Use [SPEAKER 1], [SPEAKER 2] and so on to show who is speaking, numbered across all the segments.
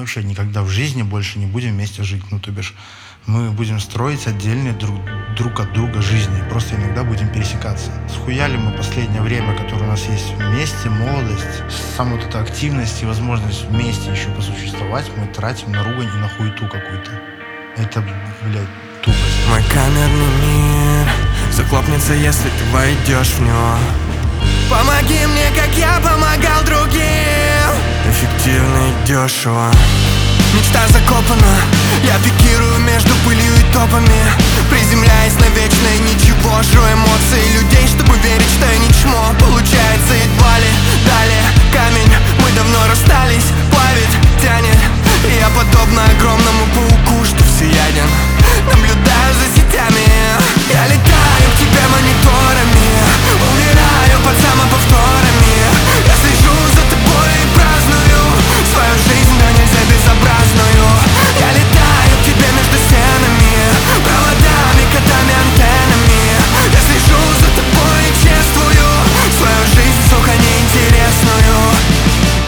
[SPEAKER 1] вообще никогда в жизни больше не будем вместе жить. Ну, то бишь, мы будем строить отдельные друг от друга жизни. Просто иногда будем пересекаться. Схуяли мы последнее время, которое у нас есть вместе, молодость, самая вот эта активность и возможность вместе еще посуществовать, мы тратим на ругань и на хуету какую-то. Это, блядь, тупость.
[SPEAKER 2] Мой камерный мир захлопнется, если ты войдешь в него. Помоги мне, как я помогал другим. Эффективно и дешево. Мечта закопана, я пикирую между пылью и топами, приземляясь на вечное ничего. Жру эмоции людей, чтобы верить, что я не чмо. Получается едва ли, далее камень. Мы давно расстались, плавит, тянет. И я подобно огромному пауку, что всеяден, наблюдаю за сетями. Я летаю к тебе мониторами, умираю под самоповторами. Я слежу за тобой и праздную свою жизнь, но нельзя безобразную. Я летаю к тебе между стенами, проводами, котами, антеннами. Я слежу за тобой и чествую свою жизнь, сука, неинтересную.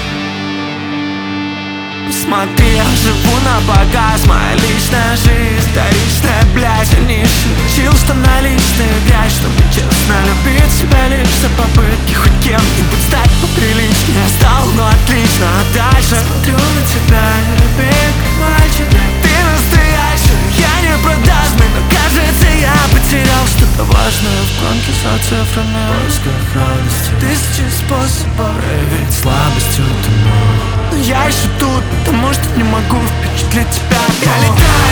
[SPEAKER 2] Смотри, я живу на показ, моя личная жизнь вторичная, блядь. Я не шучил, что наличная грязь, чтобы честно любить себя лишь за попытки хоть кем-нибудь стать поприличнее. Я стал, ну отлично, а дальше смотрю на тебя, люби как мальчик. Ты настоящий, я не продажный, но кажется, я потерял что-то важное в гонке за цифрами, в поисках радости. Тысячи способов проявить слабость утону. Но я еще тут, потому что не могу впечатлить тебя. Я летаю